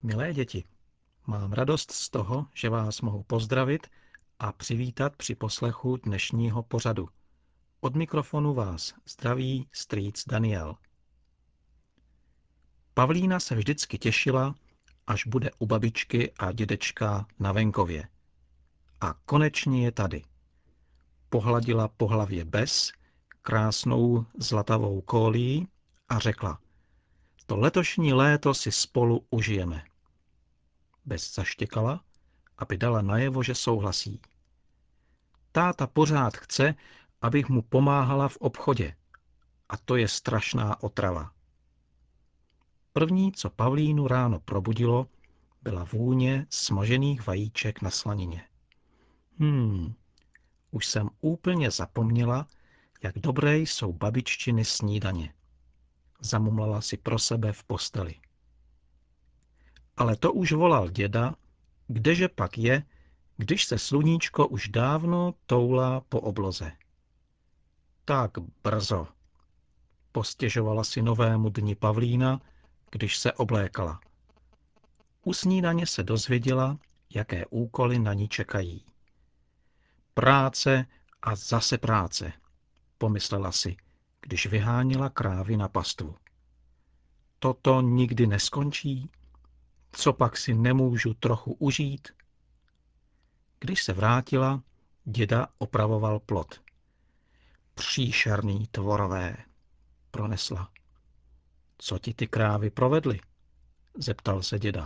Milé děti, mám radost z toho, že vás mohu pozdravit a přivítat při poslechu dnešního pořadu. Od mikrofonu vás zdraví strýc Daniel. Pavlína se vždycky těšila, až bude u babičky a dědečka na venkově. A konečně je tady. Pohladila po hlavě Bess, krásnou zlatavou kólí, a řekla: to letošní léto si spolu užijeme. Bess zaštěkala, aby dala najevo, že souhlasí. Táta pořád chce, abych mu pomáhala v obchodě. A to je strašná otrava. První, co Pavlínu ráno probudilo, byla vůně smažených vajíček na slanině. Už jsem úplně zapomněla, jak dobré jsou babiččiny snídaně. Zamumlala si pro sebe v posteli. Ale to už volal děda, kdeže pak je, když se sluníčko už dávno toulá po obloze. Tak brzo, postěžovala si novému dni Pavlína, když se oblékala. U snídaně se dozvěděla, jaké úkoly na ní čekají. Práce a zase práce, pomyslela si, když vyháněla krávy na pastvu. Toto nikdy neskončí? Co pak si nemůžu trochu užít? Když se vrátila, děda opravoval plot. Příšerný tvorové, pronesla. Co ti ty krávy provedly? Zeptal se děda.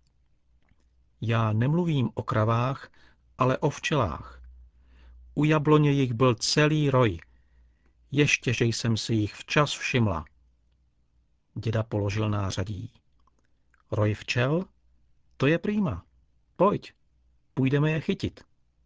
Já nemluvím o kravách, ale o včelách. U jabloně jich byl celý roj. Ještě, že jsem si jich včas všimla. Děda položil nářadí. Roj včel? To je prýma. Pojď, půjdeme je chytit.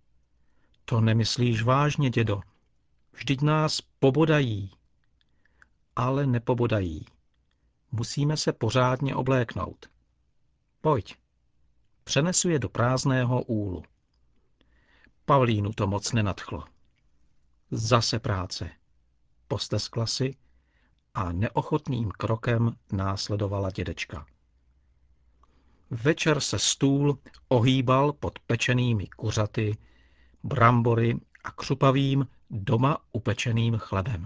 To nemyslíš vážně, dědo. Vždyť nás pobodají. Ale nepobodají. Musíme se pořádně obléknout. Pojď. Přenesu je do prázdného úlu. Pavlínu to moc nenadchlo. Zase práce. Posteskla si a neochotným krokem následovala dědečka. Večer se stůl ohýbal pod pečenými kuřaty, brambory a křupavým doma upečeným chlebem.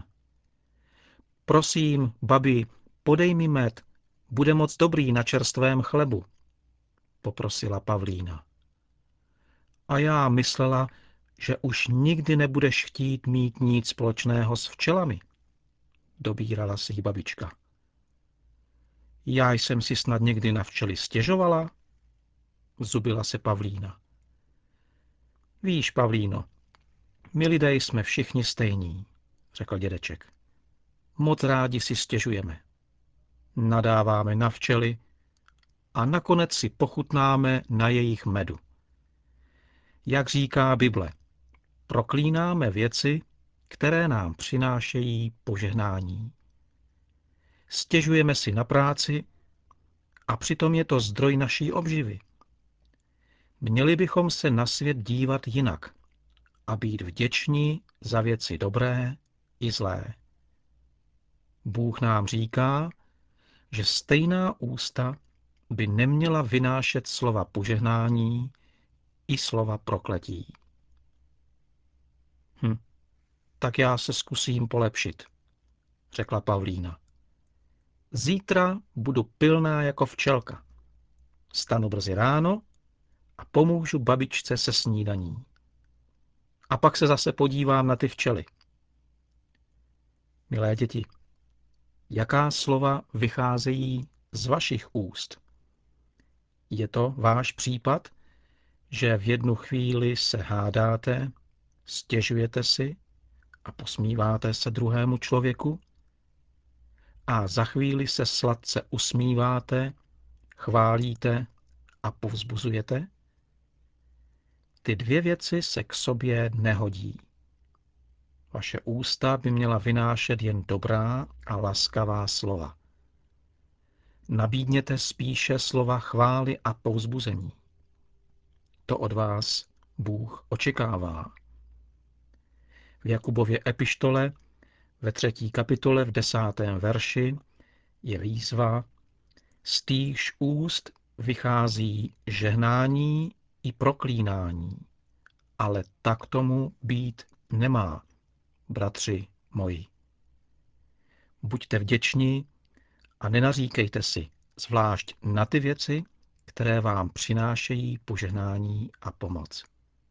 Prosím, babi, podej mi med, bude moc dobrý na čerstvém chlebu, poprosila Pavlína. A já myslela, že už nikdy nebudeš chtít mít nic společného s včelami, dobírala si babička. Já jsem si snad někdy na včely stěžovala? Zubila se Pavlína. Víš, Pavlíno, my lidé jsme všichni stejní, řekl dědeček. Moc rádi si stěžujeme. Nadáváme na včely a nakonec si pochutnáme na jejich medu. Jak říká Bible, proklínáme věci, které nám přinášejí požehnání. Stěžujeme si na práci a přitom je to zdroj naší obživy. Měli bychom se na svět dívat jinak a být vděční za věci dobré i zlé. Bůh nám říká, že stejná ústa by neměla vynášet slova požehnání i slova prokletí. Tak já se zkusím polepšit, řekla Pavlína. Zítra budu pilná jako včelka. Vstanu brzy ráno a pomůžu babičce se snídaní. A pak se zase podívám na ty včely. Milé děti, jaká slova vycházejí z vašich úst? Je to váš případ, že v jednu chvíli se hádáte, stěžujete si a posmíváte se druhému člověku? A za chvíli se sladce usmíváte, chválíte a povzbuzujete? Ty dvě věci se k sobě nehodí. Vaše ústa by měla vynášet jen dobrá a laskavá slova. Nabídněte spíše slova chvály a povzbuzení. To od vás Bůh očekává. V Jakubově epištole ve 3. kapitole v 10. verši je výzva: z týchž úst vychází žehnání i proklínání, ale tak tomu být nemá, bratři moji. Buďte vděční a nenaříkejte si, zvlášť na ty věci, které vám přinášejí požehnání a pomoc.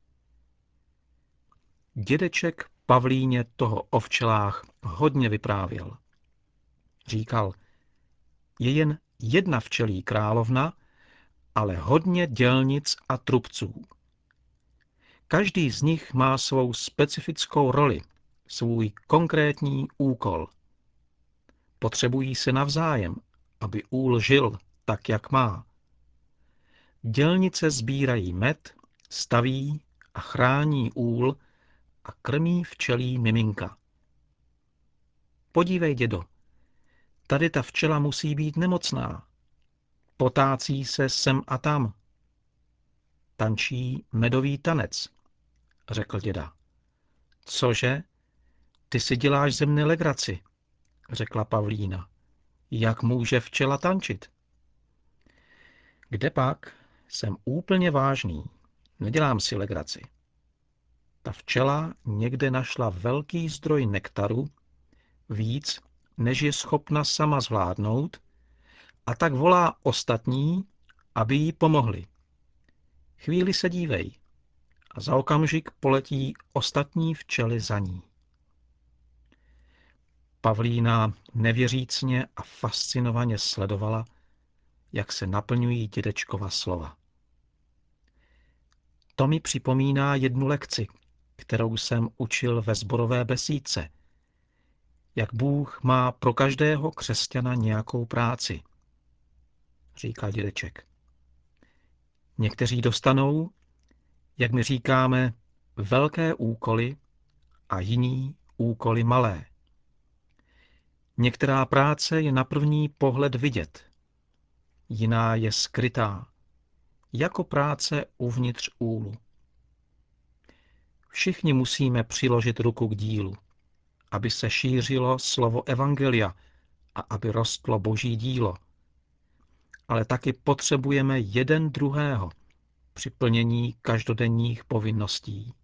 Dědeček Pavlíně toho o včelách hodně vyprávěl. Říkal, je jen jedna včelí královna, ale hodně dělnic a trubců. Každý z nich má svou specifickou roli, svůj konkrétní úkol. Potřebují se navzájem, aby úl žil tak, jak má. Dělnice sbírají med, staví a chrání úl a krmí včelí miminka. Podívej, dědo, tady ta včela musí být nemocná. Potácí se sem a tam. Tančí medový tanec, řekl děda. Cože? Ty si děláš ze mne legraci, řekla Pavlína. Jak může včela tančit? Kdepak, jsem úplně vážný, nedělám si legraci. Ta včela někde našla velký zdroj nektaru, víc, než je schopna sama zvládnout, a tak volá ostatní, aby jí pomohli. Chvíli se dívej a za okamžik poletí ostatní včely za ní. Pavlína nevěřícně a fascinovaně sledovala, jak se naplňují dědečkova slova. To mi připomíná jednu lekci, kterou jsem učil ve sborové besídce. Jak Bůh má pro každého křesťana nějakou práci, říkal dědeček. Někteří dostanou, jak my říkáme, velké úkoly a jiní úkoly malé. Některá práce je na první pohled vidět, jiná je skrytá, jako práce uvnitř úlu. Všichni musíme přiložit ruku k dílu, aby se šířilo slovo evangelia a aby rostlo Boží dílo. Ale taky potřebujeme jeden druhého při plnění každodenních povinností.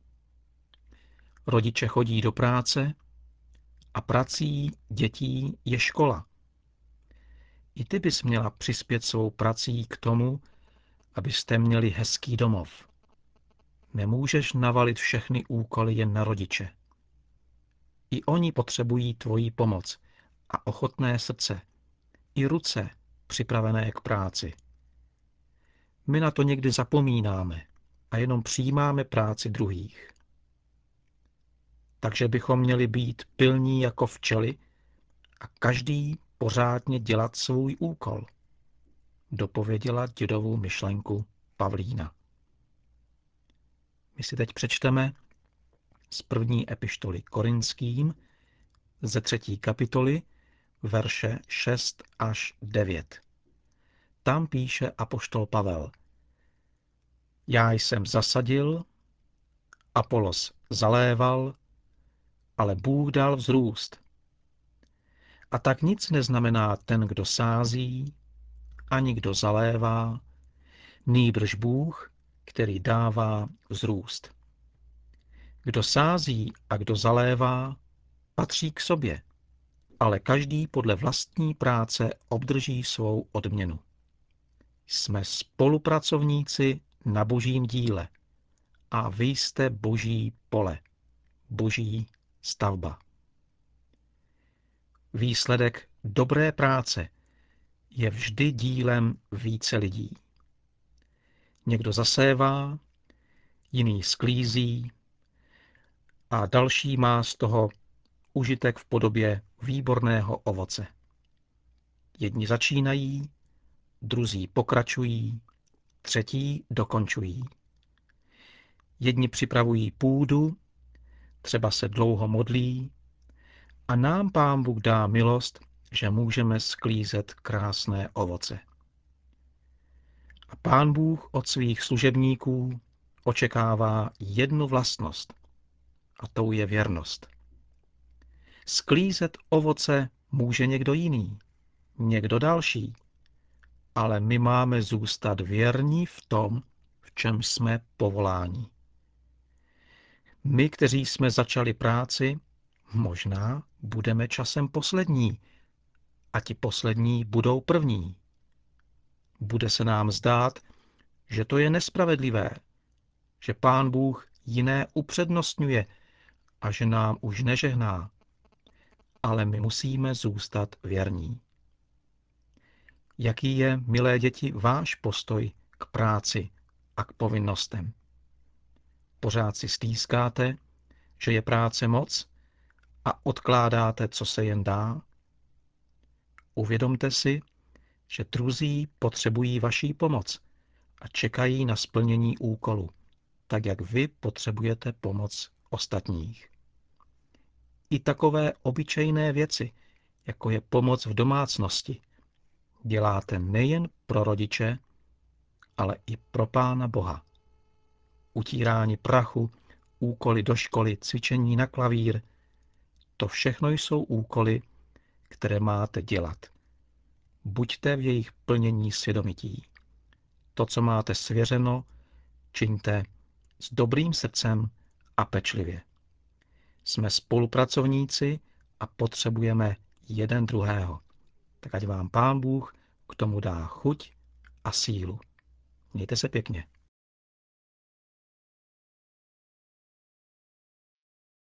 Rodiče chodí do práce a prací dětí je škola. I ty bys měla přispět svou prací k tomu, abyste měli hezký domov. Nemůžeš navalit všechny úkoly jen na rodiče. I oni potřebují tvoji pomoc a ochotné srdce, i ruce připravené k práci. My na to někdy zapomínáme a jenom přijímáme práci druhých. Takže bychom měli být pilní jako včely a každý pořádně dělat svůj úkol, dopověděla dědovu myšlenku Pavlína. My si teď přečteme z první epištoly Korinským ze 3. kapitoly, verše 6 až 9. Tam píše apoštol Pavel. Já jsem zasadil, Apolos zaléval, ale Bůh dal vzrůst. A tak nic neznamená ten, kdo sází, ani kdo zalévá, nýbrž Bůh, který dává vzrůst. Kdo sází a kdo zalévá, patří k sobě, ale každý podle vlastní práce obdrží svou odměnu. Jsme spolupracovníci na Božím díle a vy jste Boží pole, Boží stavba. Výsledek dobré práce je vždy dílem více lidí. Někdo zasévá, jiný sklízí a další má z toho užitek v podobě výborného ovoce. Jedni začínají, druzí pokračují, třetí dokončují. Jedni připravují půdu, třeba se dlouho modlí, a nám Pán Bůh dá milost, že můžeme sklízet krásné ovoce. A Pán Bůh od svých služebníků očekává jednu vlastnost, a tou je věrnost. Sklízet ovoce může někdo jiný, někdo další, ale my máme zůstat věrní v tom, v čem jsme povoláni. My, kteří jsme začali práci, možná budeme časem poslední a ti poslední budou první. Bude se nám zdát, že to je nespravedlivé, že Pán Bůh jiné upřednostňuje a že nám už nežehná. Ale my musíme zůstat věrní. Jaký je, milé děti, váš postoj k práci a k povinnostem? Pořád si stýskáte, že je práce moc a odkládáte, co se jen dá? Uvědomte si, že druzí potřebují vaší pomoc a čekají na splnění úkolu, tak jak vy potřebujete pomoc ostatních. I takové obyčejné věci, jako je pomoc v domácnosti, děláte nejen pro rodiče, ale i pro Pána Boha. Utírání prachu, úkoly do školy, cvičení na klavír, to všechno jsou úkoly, které máte dělat. Buďte v jejich plnění svědomití. To, co máte svěřeno, čiňte s dobrým srdcem a pečlivě. Jsme spolupracovníci a potřebujeme jeden druhého. Tak ať vám Pán Bůh k tomu dá chuť a sílu. Mějte se pěkně.